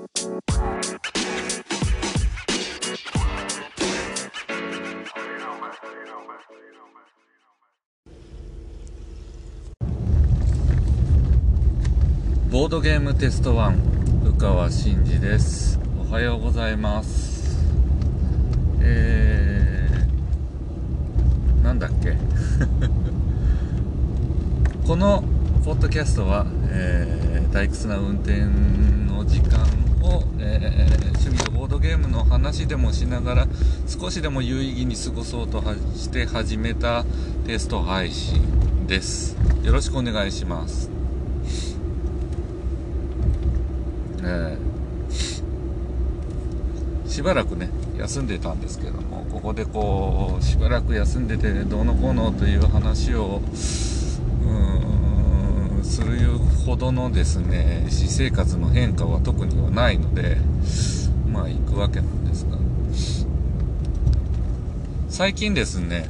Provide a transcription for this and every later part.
ボードゲームテスト1、宇川真司です。おはようございます。なんだっけこのポッドキャストは、退屈な運転の時間を、趣味のボードゲームの話でもしながら少しでも有意義に過ごそうとして始めたテスト配信です。よろしくお願いします。しばらくね休んでたんですけども、ここでこうしばらく休んでてどうのこうのという話をするほどのですね私生活の変化は特にはないので、まあ行くわけなんですが、最近ですね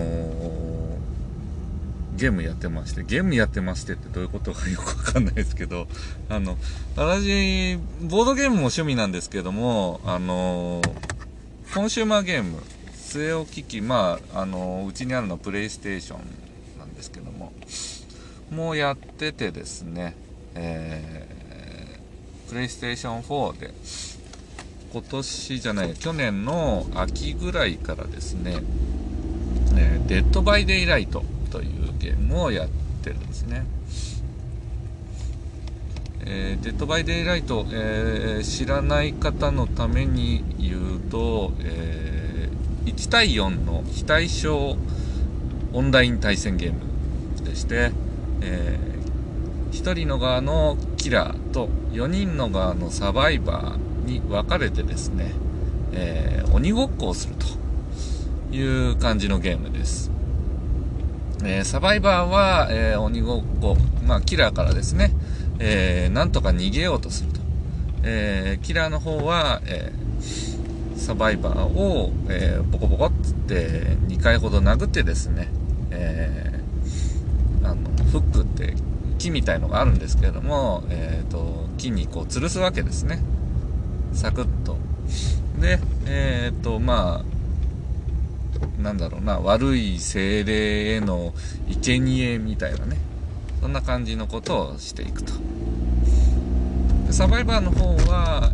ゲームやってましてってどういうことかよくわかんないですけど、私ボードゲームも趣味なんですけども、コンシューマーゲーム据え置き機、うちにあるのはプレイステーションなんですけども、もうやっててですね、プレイステーション4で去年の秋ぐらいからですね、デッドバイデイライトというゲームをやってるんですね。デッドバイデイライト、知らない方のために言うと、1対4の非対称オンライン対戦ゲームでして、1人の側のキラーと4人の側のサバイバーに分かれてですね、鬼ごっこをするという感じのゲームです。サバイバーは、鬼ごっこ、キラーからですね、なんとか逃げようとすると。キラーの方は、サバイバーを、ボコボコっつって2回ほど殴ってですね、フックって木みたいのがあるんですけれども、木にこう吊るすわけですね。サクッと。で、悪い精霊への生贄みたいなね、そんな感じのことをしていくと。サバイバーの方は、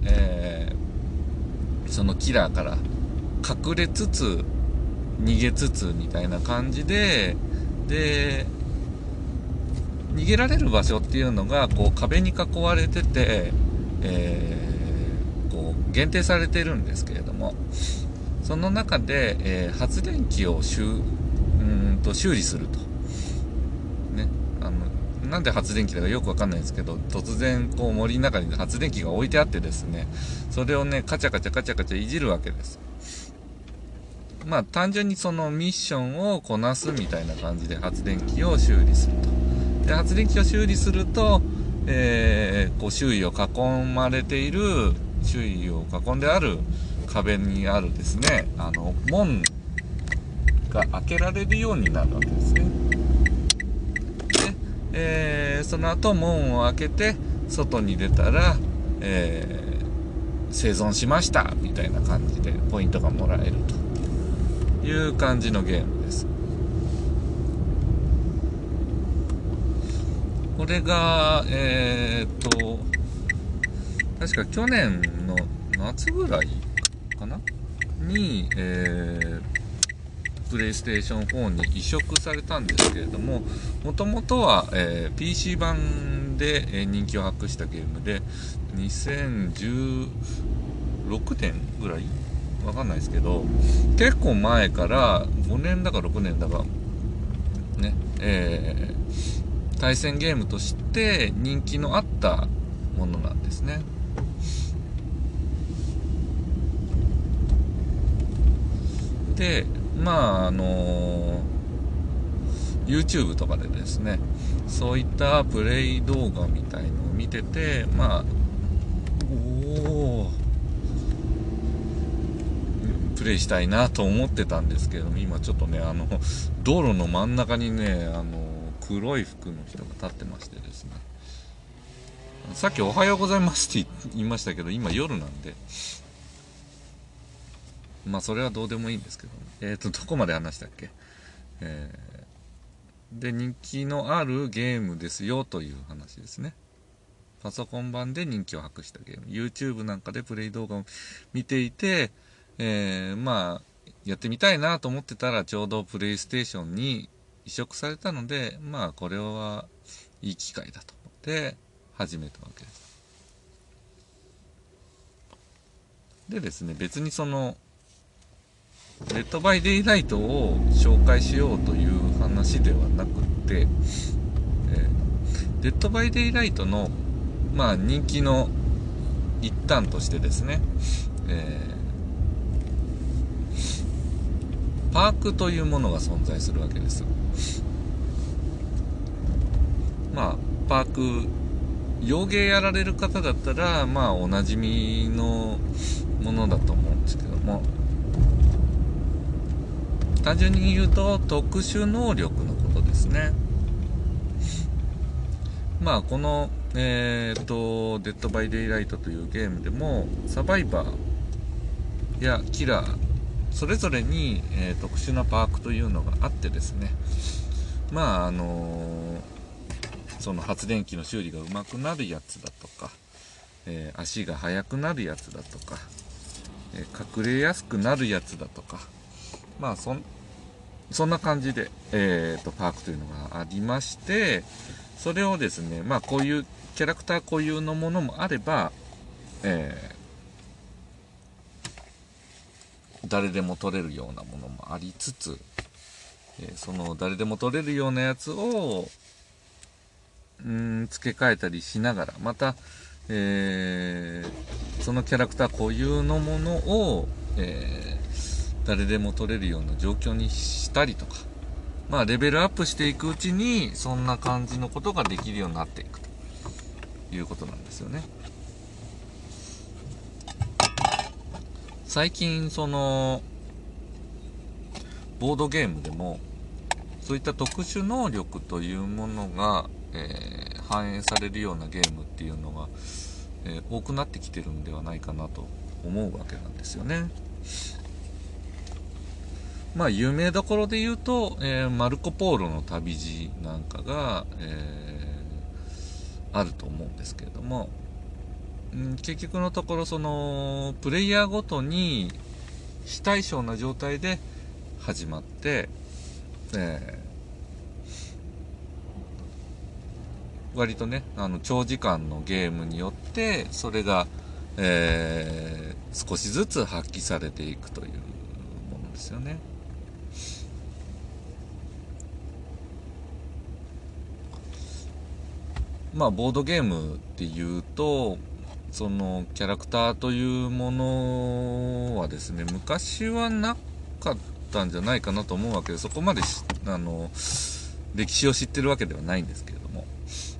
そのキラーから隠れつつ逃げつつみたいな感じで、逃げられる場所っていうのがこう壁に囲われてて、こう限定されてるんですけれども、その中で、発電機を修理すると、ね、なんで発電機だかよくわかんないんですけど、突然こう森の中に発電機が置いてあってですね、それをねカチャカチャいじるわけです。単純にそのミッションをこなすみたいな感じで発電機を修理すると。で発電機を修理すると、こう周囲を囲まれている、周囲を囲んである壁にあるですね、門が開けられるようになるわけですね。で、その後門を開けて外に出たら、生存しましたみたいな感じでポイントがもらえるという感じのゲームです。これが確か去年の夏ぐらいかなに、プレイステーション4に移植されたんですけれども、もともとは、PC 版で、人気を博したゲームで、2016年ぐらいわかんないですけど、結構前から5年だか6年だかね、対戦ゲームとして人気のあったものなんですね。で、YouTube とかでですね、そういったプレイ動画みたいのを見てて、プレイしたいなと思ってたんですけども、今ちょっとね、道路の真ん中にね、黒い服の人が立ってましてですね、 さっきおはようございますって言いましたけど、今夜なんで、まあそれはどうでもいいんですけど、どこまで話したっけ。で、人気のあるゲームですよという話ですね。パソコン版で人気を博したゲーム、 YouTube なんかでプレイ動画を見ていて、まあやってみたいなと思ってたら、ちょうどプレイステーションに移植されたので、まあこれはいい機会だと思って始めたわけです。でですね、別にそのデッドバイデイライトを紹介しようという話ではなくて、デッドバイデイライトのまあ人気の一端としてですね、パークというものが存在するわけです。まあパーク、洋芸やられる方だったらまあおなじみのものだと思うんですけども、単純に言うと特殊能力のことですね。まあこのデッドバイデイライトというゲームでもサバイバーやキラーそれぞれに、特殊なパークというのがあってですね、まあその発電機の修理がうまくなるやつだとか、足が速くなるやつだとか、隠れやすくなるやつだとか、まあそんな感じで、パークというのがありまして、それをですね、まあこういうキャラクター固有のものもあれば、誰でも取れるようなものもありつつ、その誰でも取れるようなやつを付け替えたりしながら、また、そのキャラクター固有のものを、誰でも取れるような状況にしたりとか、まあレベルアップしていくうちにそんな感じのことができるようになっていくということなんですよね。最近そのボードゲームでもそういった特殊能力というものが、反映されるようなゲームっていうのが、多くなってきてるんではないかなと思うわけなんですよね。まあ有名どころで言うと、マルコ・ポーロの旅路なんかが、あると思うんですけれども、結局のところそのプレイヤーごとに非対称な状態で始まって、割とね長時間のゲームによってそれが、少しずつ発揮されていくというものですよね。まあボードゲームっていうとそのキャラクターというものはですね、昔はなかったんじゃないかなと思うわけで、そこまで歴史を知ってるわけではないんですけれども、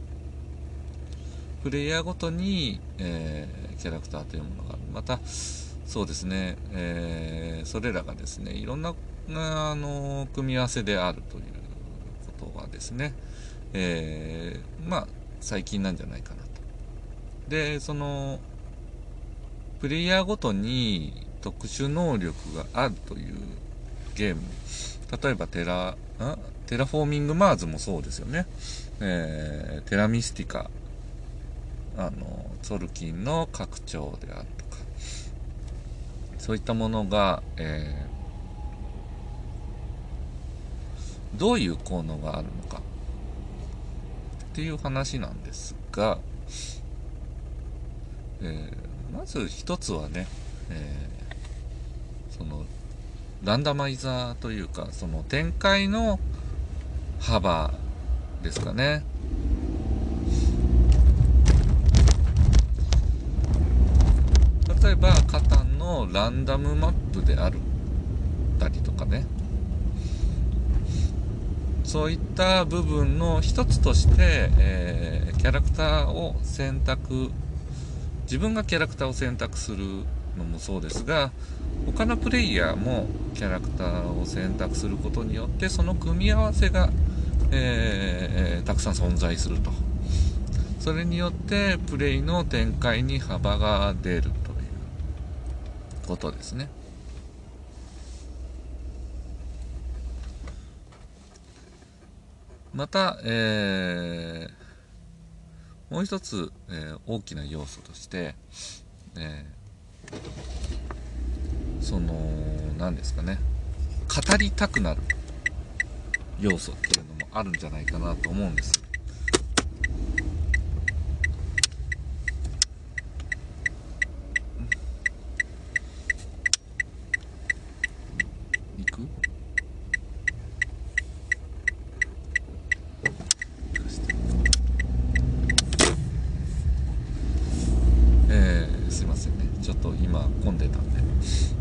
プレイヤーごとに、キャラクターというものがある。またそうですね、それらがですねいろんな組み合わせであるということはですね、まあ最近なんじゃないかなと。でそのプレイヤーごとに特殊能力があるというゲーム、例えばテラフォーミングマーズもそうですよね。テラミスティカ、ツォルキンの拡張であるとか、そういったものが、どういう効能があるのかっていう話なんですが、まず一つはね、そのランダマイザーというかその展開の幅ですかね。例えばカタンのランダムマップであるたりとかね、そういった部分の一つとして、キャラクターを選択、自分がキャラクターを選択するのもそうですが、他のプレイヤーもキャラクターを選択することによってその組み合わせが、たくさん存在するとそれによってプレイの展開に幅が出るということですね。また、もう一つ、大きな要素として、何ですかね、語りたくなる要素っていうのもあるんじゃないかなと思うんです。行く？すいませんね、ちょっと今混んでたんで、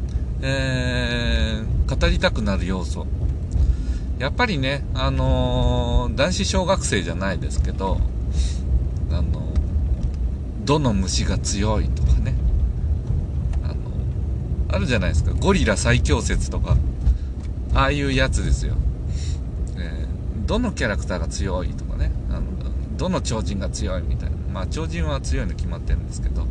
語りたくなる要素、やっぱりね、男子小学生じゃないですけど、どの虫が強いとかね、あるじゃないですか、ゴリラ最強説とか、ああいうやつですよ。どのキャラクターが強いとかね、どの超人が強いみたいな、まあ超人は強いの決まってるんですけど、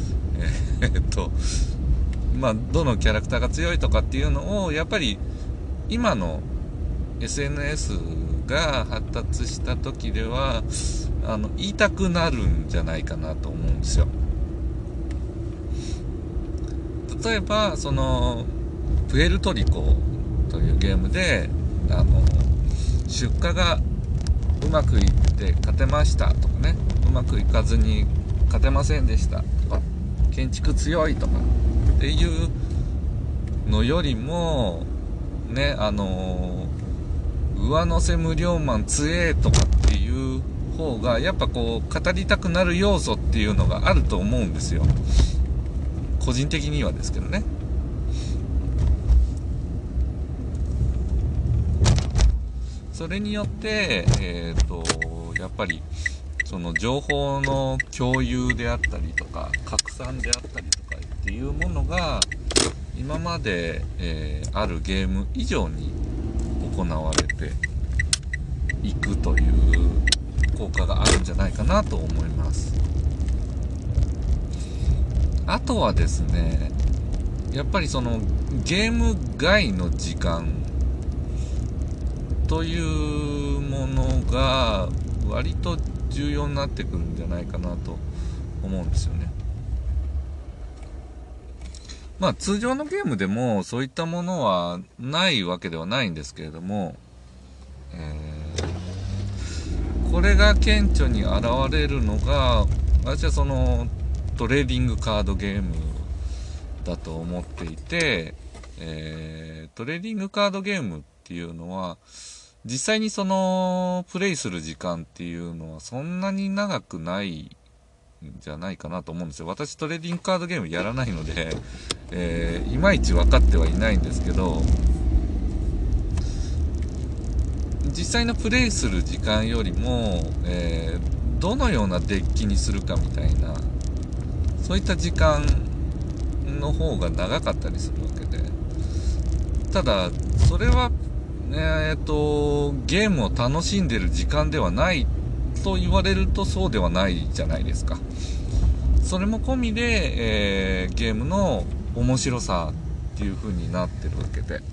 まあどのキャラクターが強いとかっていうのをやっぱり今の SNS が発達した時では言いたくなるんじゃないかなと思うんですよ。例えばプエルトリコというゲームで出荷がうまくいって勝てましたとかね、うまくいかずに勝てませんでしたとか、建築強いとかっていうのよりもね、上乗せ無料マン強えとかっていう方がやっぱこう語りたくなる要素っていうのがあると思うんですよ、個人的にはですけどね。それによってやっぱりその情報の共有であったりとか拡散であったりとかっていうものが今まで、あるゲーム以上に行われていくという効果があるんじゃないかなと思います。あとはですね、やっぱりそのゲーム外の時間というものが割と重要になってくるんじゃないかなと思うんですよね。まあ通常のゲームでもそういったものはないわけではないんですけれども、これが顕著に現れるのが私はトレーディングカードゲームだと思っていて、トレーディングカードゲームっていうのは実際にプレイする時間っていうのはそんなに長くないんじゃないかなと思うんですよ。私トレーディングカードゲームやらないので、いまいち分かってはいないんですけど、実際のプレイする時間よりも、どのようなデッキにするかみたいな、そういった時間の方が長かったりするわけで、ただそれはゲームを楽しんでる時間ではないと言われるとそうではないじゃないですか。それも込みで、ゲームの面白さっていう風になってるわけで、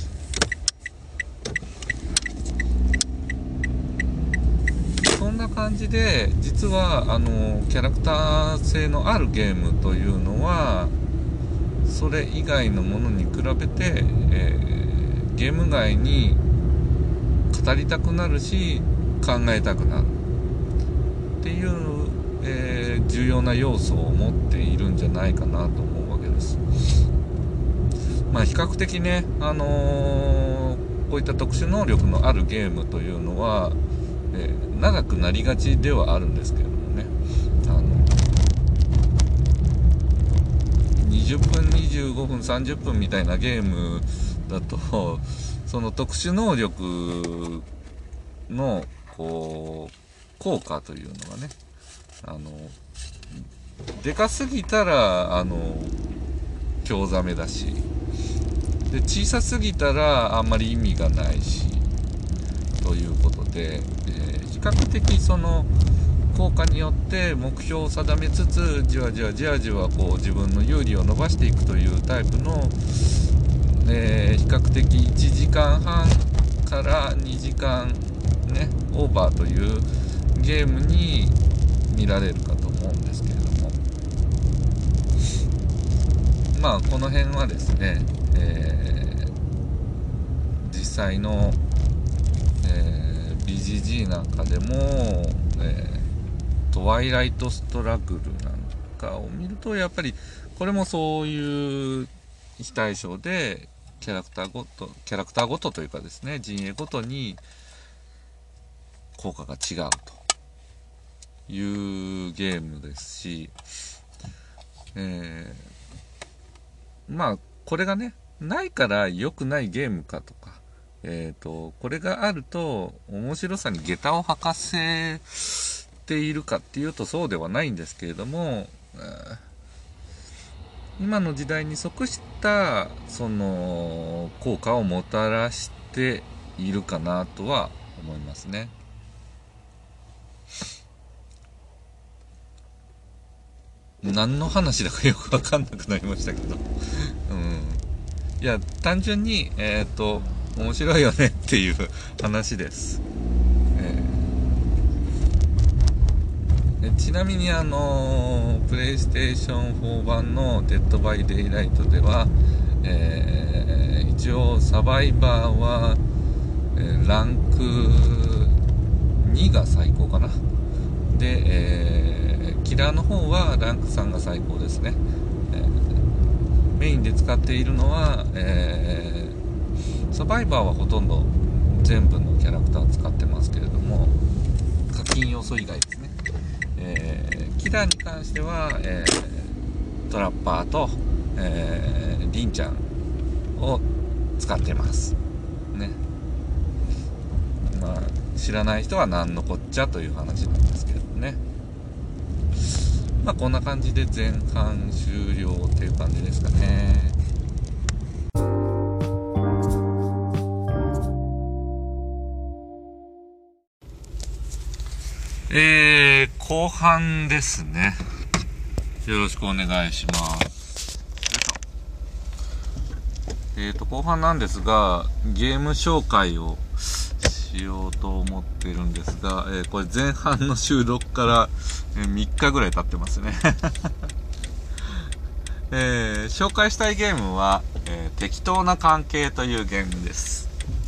そんな感じで実はキャラクター性のあるゲームというのはそれ以外のものに比べて、ゲーム外に語りたくなるし考えたくなるっていう、重要な要素を持っているんじゃないかなと思うわけです。まあ比較的ね、こういった特殊能力のあるゲームというのは、長くなりがちではあるんですけれどもね、20分25分30分みたいなゲームだとその特殊能力のこう効果というのがね、でかすぎたら興ざめだし、で小さすぎたらあんまり意味がないしということで、比較的効果によって目標を定めつつじわじわこう自分の有利を伸ばしていくというタイプの、比較的1時間半から2時間ねオーバーというゲームに見られるかと思うんですけれども、まあこの辺はですね、実際の、BGG なんかでも、トワイライトストラグルなんかを見るとやっぱりこれもそういう非対称でキャラクターごとというかですね、陣営ごとに効果が違うというゲームですし、まあこれがねないから良くないゲームかとか、これがあると面白さに下駄を履かせているかっていうとそうではないんですけれども、今の時代に即したその効果をもたらしているかなとは思いますね。何の話だかよく分かんなくなりましたけどいや単純に面白いよねっていう話です。ちなみにプレイステーション4版のデッドバイデイライトでは、一応サバイバーは、ランク2が最高かな。で、キラーの方はランク3が最高ですね。メインで使っているのは、サバイバーはほとんど全部のキャラクターを使ってますけれども、課金要素以外ですね。キラーに関しては、トラッパーと、リンちゃんを使ってますね。まあ知らない人は何のこっちゃという話なんですけどね。まあこんな感じで前半終了っていう感じですかね。後半ですね。よろしくお願いします。後半なんですが、ゲーム紹介をしようと思ってるんですが、これ前半の収録から、3日ぐらい経ってますね。紹介したいゲームは、適当な関係というゲームです。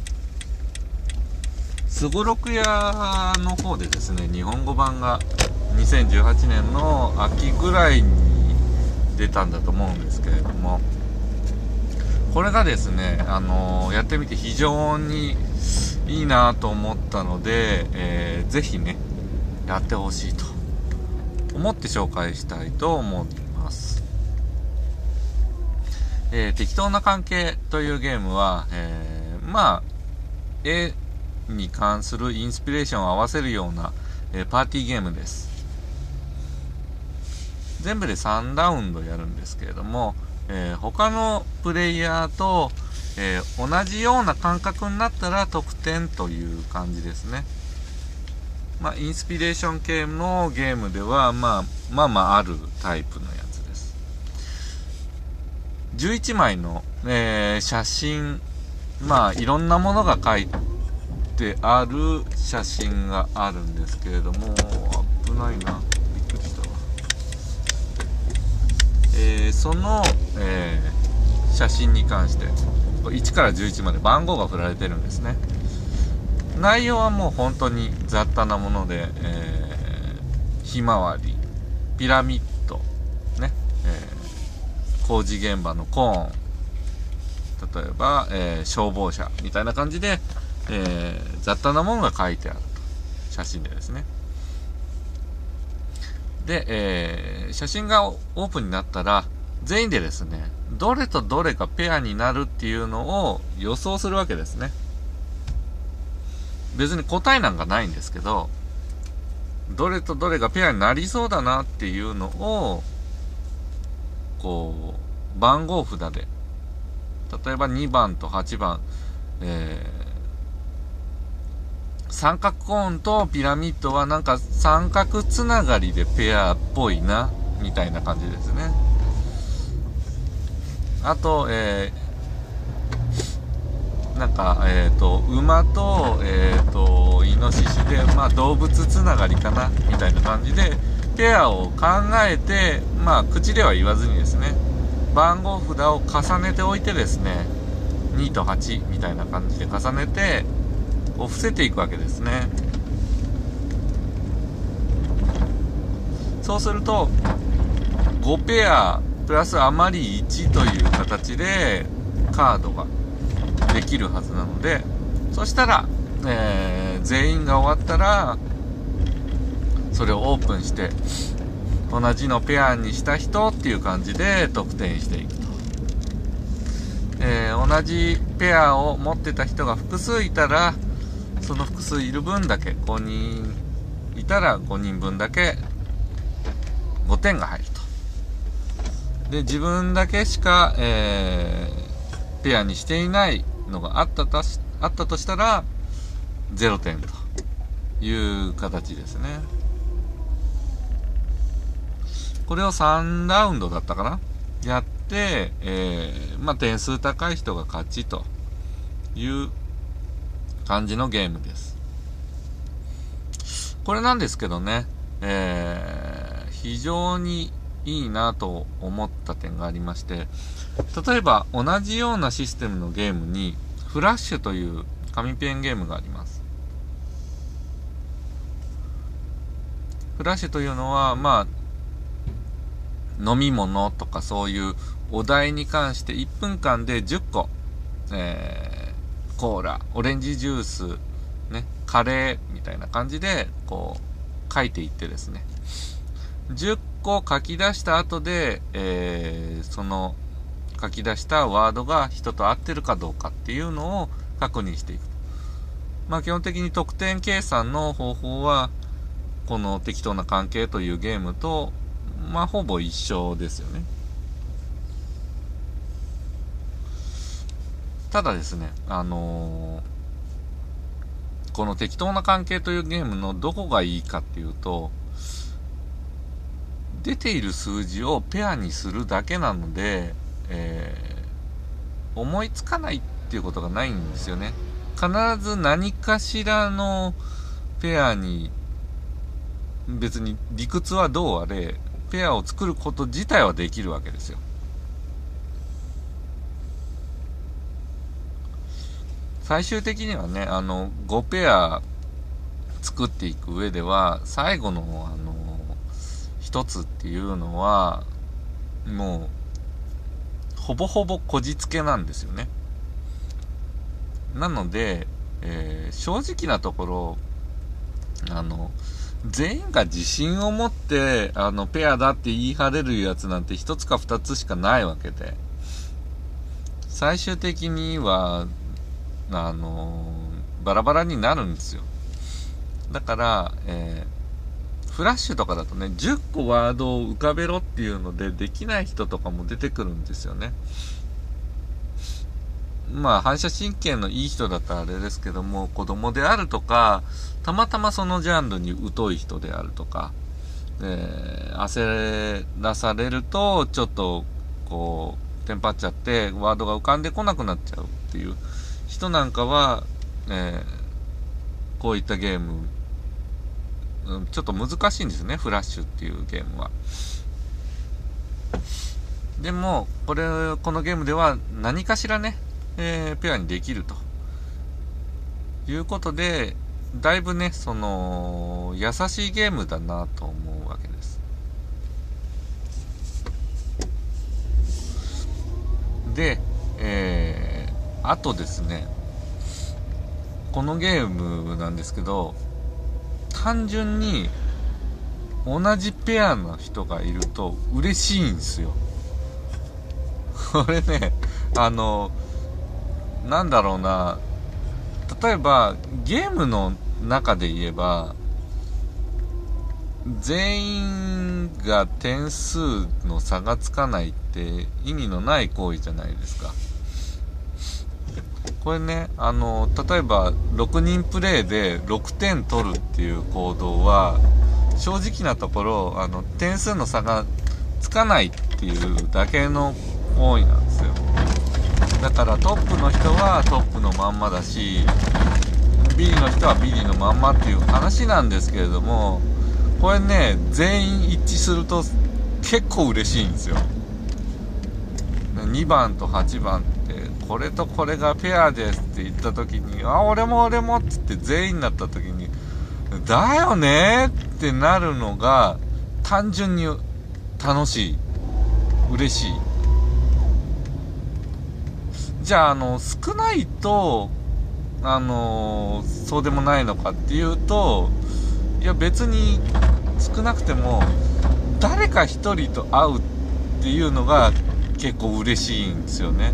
すごろく屋の方でですね、日本語版が2018年の秋ぐらいに出たんだと思うんですけれども、これがですね、やってみて非常にいいなと思ったので、ぜひねやってほしいと思って紹介したいと思います。適当な関係というゲームは、まあ絵に関するインスピレーションを合わせるような、パーティーゲームです。全部で3ラウンドやるんですけれども、他のプレイヤーと、同じような感覚になったら得点という感じですね。まあインスピレーション系のゲームではまああるタイプのやつです。11枚の、写真、まあいろんなものが書いてある写真があるんですけれども、危ないな、びっくりしたわ。その、写真に関して1から11まで番号が振られてるんですね。内容はもう本当に雑多なもので、ひまわり、ピラミッドね、工事現場のコーン、例えば、消防車みたいな感じで、雑多なものが書いてあると、写真でですね。で、写真がオープンになったら全員でですね、どれとどれがペアになるっていうのを予想するわけですね。別に答えなんかないんですけど、どれとどれがペアになりそうだなっていうのをこう番号札で、例えば2番と8番、 三角コーンとピラミッドはなんか三角つながりでペアっぽいなみたいな感じですね。あと、なんか、馬と、イノシシで、まあ、動物つながりかなみたいな感じでペアを考えて、まあ、口では言わずにですね、番号札を重ねておいてですね、2と8みたいな感じで重ねてこう伏せていくわけですね。そうすると5ペアプラス余り1という形でカードができるはずなので、そしたら、全員が終わったらそれをオープンして同じのペアにした人っていう感じで得点していくと。同じペアを持ってた人が複数いたら、その複数いる分だけ、5人いたら5人分だけ5点が入ると。で、自分だけしか、ペアにしていないのがあったとしたら0点という形ですね。これを3ラウンドだったかなやって、まあ、点数高い人が勝ちという感じのゲームです。これなんですけどね、非常にいいなと思った点がありまして、例えば同じようなシステムのゲームにフラッシュという紙ペンゲームがあります。フラッシュというのは、まあ飲み物とかそういうお題に関して1分間で10個、コーラ、オレンジジュース、ね、カレーみたいな感じでこう書いていってですね、10個書き出した後で、その書き出したワードが人と合ってるかどうかっていうのを確認していく。まあ基本的に得点計算の方法はこの適当な関係というゲームとまあほぼ一緒ですよね。ただですね、この適当な関係というゲームのどこがいいかっていうと、出ている数字をペアにするだけなので、思いつかないっていうことがないんですよね。必ず何かしらのペアに、別に理屈はどうあれペアを作ること自体はできるわけですよ。最終的にはね、5ペア作っていく上では最後の一つっていうのはもうほぼほぼこじつけなんですよね。なので、正直なところ全員が自信を持ってペアだって言い張れるやつなんて一つか二つしかないわけで、最終的にはバラバラになるんですよ。だから、フラッシュとかだとね、10個ワードを浮かべろっていうのでできない人とかも出てくるんですよね。まあ反射神経のいい人だったらあれですけども、子供であるとか、たまたまそのジャンルに疎い人であるとか、焦らされるとちょっとこうテンパっちゃってワードが浮かんでこなくなっちゃうっていう人なんかは、こういったゲーム、ちょっと難しいんですね、フラッシュっていうゲームは。でもこのゲームでは何かしらね、ペアにできるということで、だいぶね、優しいゲームだなと思うわけです。で、あとですね、このゲームなんですけど、単純に同じペアの人がいると嬉しいんですよ。これね、なんだろうな、例えばゲームの中で言えば全員が点数の差がつかないって意味のない行為じゃないですか。 これね、例えば6人プレイで6点取るっていう行動は、正直なところ、点数の差がつかないっていうだけの行為なんですよ。だからトップの人はトップのまんまだし、ビリの人はビリのまんまっていう話なんですけれども、これね、全員一致すると結構嬉しいんですよ。2番と8番ってこれとこれがペアですって言った時に、あ、俺も俺もって言って全員になった時に、だよねってなるのが単純に楽しい、嬉しい。じゃあ少ないとそうでもないのかっていうと、いや別に少なくても誰か一人と会うっていうのが結構嬉しいんですよね。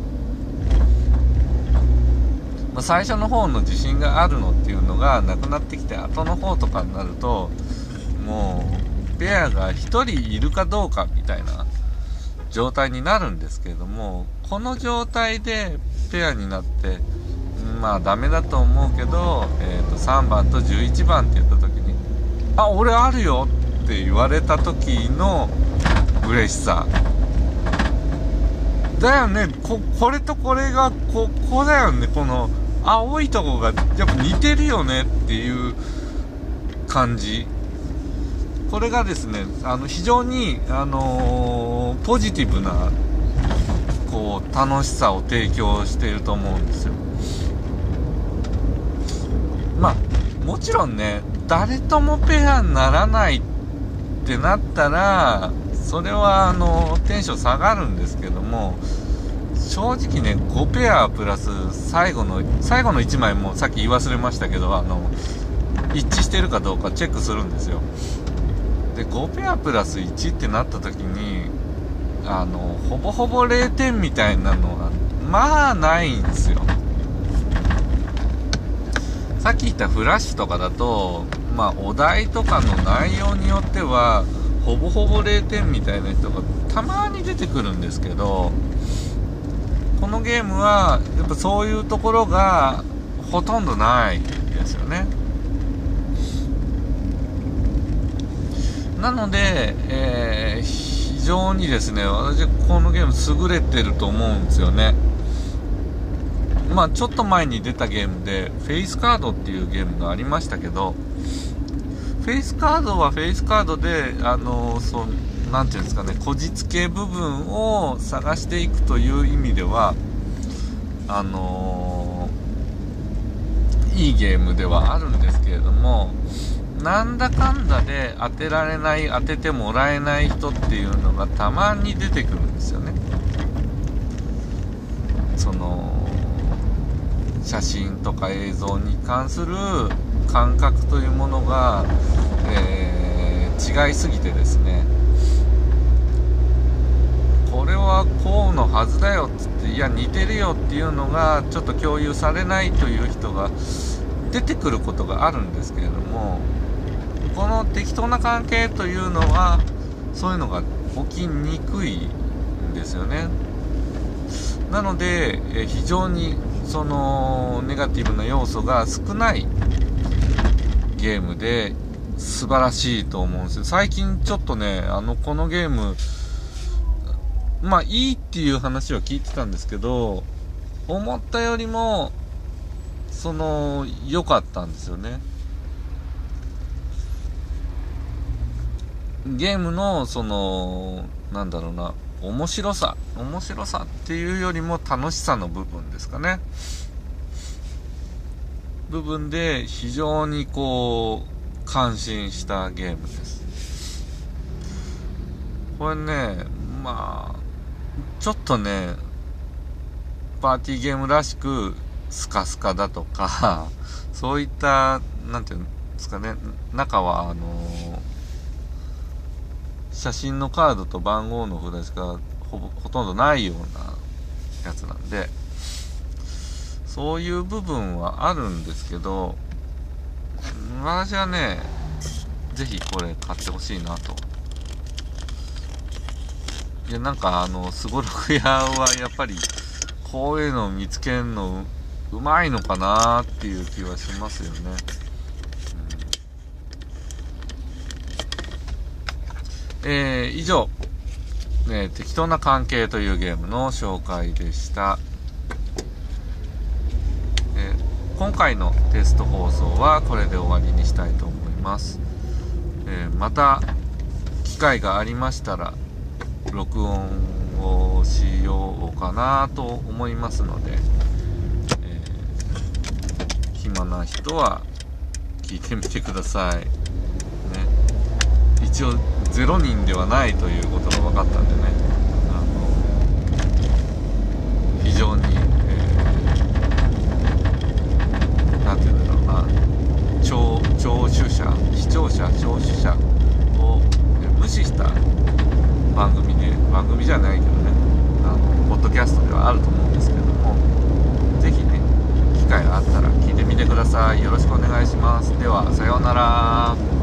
最初の方の自信があるのっていうのがなくなってきて、後の方とかになるともうペアが一人いるかどうかみたいな状態になるんですけれども、この状態でペアになって、まあダメだと思うけど、3番と11番って言った時に、あ、俺あるよって言われた時の嬉しさだよね。これとこれがこだよね。この青いとこがやっぱ似てるよねっていう感じ。これがですね、非常にポジティブなこう楽しさを提供していると思うんですよ。まあもちろんね、誰ともペアにならないってなったらそれはテンション下がるんですけども、正直ね、5ペアプラス最後の1枚もさっき言い忘れましたけど、一致してるかどうかチェックするんですよ。で5ペアプラス1ってなった時にほぼほぼ0点みたいなのはまあないんですよ。さっき言ったフラッシュとかだと、まあお題とかの内容によってはほぼほぼ0点みたいな人がたまに出てくるんですけど、このゲームはやっぱそういうところがほとんどないですよね。なので、非常にですね、私このゲーム優れてると思うんですよね。まあちょっと前に出たゲームでフェイスカードっていうゲームがありましたけど、フェイスカードはフェイスカードでなんていうんですかね、こじつけ部分を探していくという意味ではいいゲームではあるんですけれども、なんだかんだで当てられない、当ててもらえない人っていうのがたまに出てくるんですよね。写真とか映像に関する感覚というものが、違いすぎてですね、これはこうのはずだよっつって、いや似てるよっていうのがちょっと共有されないという人が出てくることがあるんですけれども、この適当な関係というのはそういうのが起きにくいんですよね。なので、非常にネガティブな要素が少ないゲームで素晴らしいと思うんですよ。最近ちょっとね、このゲームまあいいっていう話は聞いてたんですけど、思ったよりも良かったんですよね。ゲームのなんだろうな、面白さっていうよりも楽しさの部分ですかね。部分で非常にこう感心したゲームです。これね、まあちょっとね、パーティーゲームらしくスカスカだとかそういったなんていうんですかね、中は写真のカードと番号の札しかほとんどないようなやつなんで、そういう部分はあるんですけど、私はね、ぜひこれ買ってほしいなと。いやなんかすごろく屋はやっぱりこういうのを見つけるのうまいのかなっていう気はしますよね。以上、適当な関係というゲームの紹介でした。今回のテスト放送はこれで終わりにしたいと思います。また機会がありましたら録音をしようかなと思いますので、暇な人は聞いてみてください、ね、一応0人ではないということが分かったんでね、非常に、なんていうんだろうな、視聴者を無視した番組じゃないけどね、ポッドキャストではあると思うんですけども、ぜひね、機会があったら聞いてみてください。よろしくお願いします。では、さようなら。